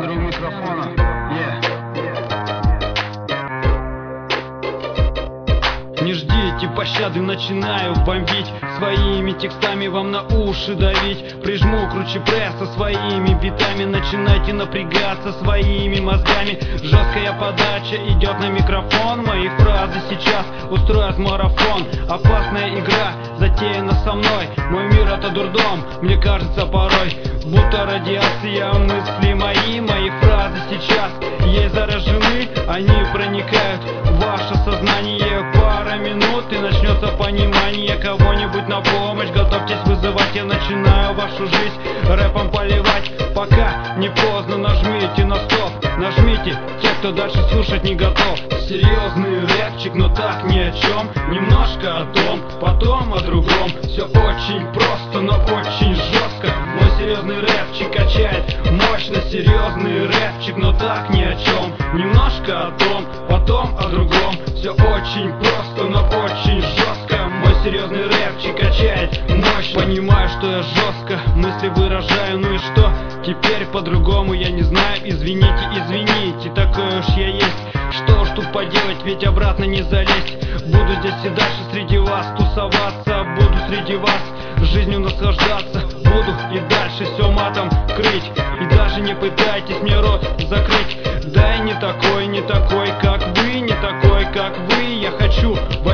у микрофона. Не ждите пощады, начинаю бомбить, своими текстами вам на уши давить. Прижму круче пресса своими битами, начинайте напрягаться своими мозгами. Жесткая подача идет на микрофон, мои фразы сейчас устроят марафон. Опасная игра затеяна со мной, мой мир это дурдом, мне кажется порой, будто радиация мысли мои фразы сейчас ей заражены, они проникают в ваше сознание. Пара минут и начнется понимание кого-нибудь на помощь. Готовьтесь вызывать, я начинаю вашу жизнь рэпом поливать. Пока не поздно, нажмите на стоп, нажмите те, кто дальше слушать не готов. Серьезный рэпчик, но так ни о чем, немножко о том, потом о другом. Все очень просто, но очень жестко. Мой серьезный рэпчик качает мощно. Серьезный рэпчик, но так ни о чем, немножко о том, потом о другом. Все очень просто, но очень жестко. Мой серьезный рэпчик качает мощно. Понимаю, что я жестко мысли выражаю, ну и что? Теперь по-другому я не знаю. Извините, такой уж я есть. Что ж тут поделать, ведь обратно не залезть. Буду здесь и дальше среди вас тусоваться, буду среди вас жизнью наслаждаться, буду и дальше все матом крыть. И даже не пытайтесь мне рот закрыть. Да и не такой, как вы, не такой, как вы. Я хочу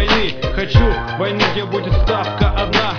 войны, где будет ставка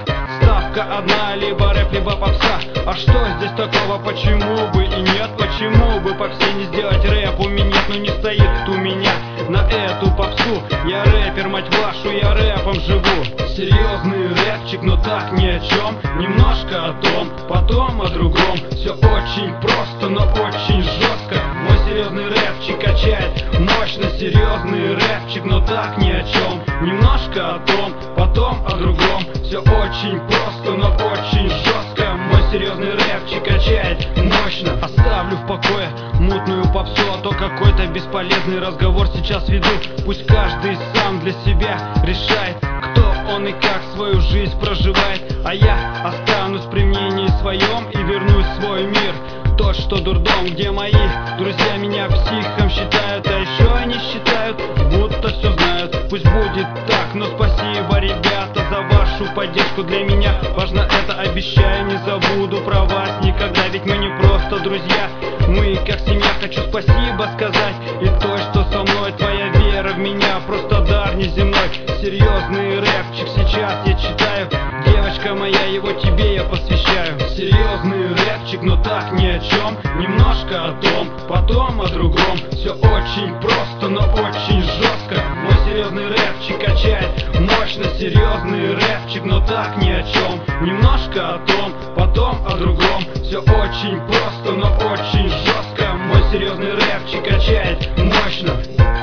одна, либо рэп, либо попса. А что здесь такого, почему бы и нет? Почему бы попсе не сделать рэп? У меня нет, но не стоит у меня на эту попсу. Я рэпер, мать вашу, я рэпом живу. Серьезный рэпчик, но так ни о чем, немножко о том, потом о другом. Все очень просто, но очень жестко. Мой серьезный рэпчик качает мощно. Серьезный рэпчик, но так ни о чем, немножко о том, потом о другом. Все очень просто, но очень жестко. Мой серьезный рэпчик качает мощно. Оставлю в покое мутную попсу, а то какой-то бесполезный разговор сейчас веду. Пусть каждый сам для себя решает, кто он и как свою жизнь проживает. А я останусь при мнении своем и вернусь в свой мир, тот, что дурдом, где мои друзья меня психом считают. А еще они считают, будто все знают. Пусть будет так, но спасибо, ребята, за вашу поддержку. Для меня важно это, обещаю, не забуду про вас никогда. Ведь мы не просто друзья, мы как семья. Хочу спасибо сказать и той, что со мной. Твоя вера в меня просто дар неземной. Серьезный рэпчик сейчас я читаю, девочка моя, его тебе я посвящаю. Серьезный рэпчик, но так ни о чем, немножко о том, потом о другом. Все очень просто, но очень жестко. Мой серьезный рэпчик качает мощно. Серьезный рэпчик, но так ни о чем, немножко о том, потом о другом. Все очень просто, но очень жестко. Мой серьезный рэпчик качает мощно.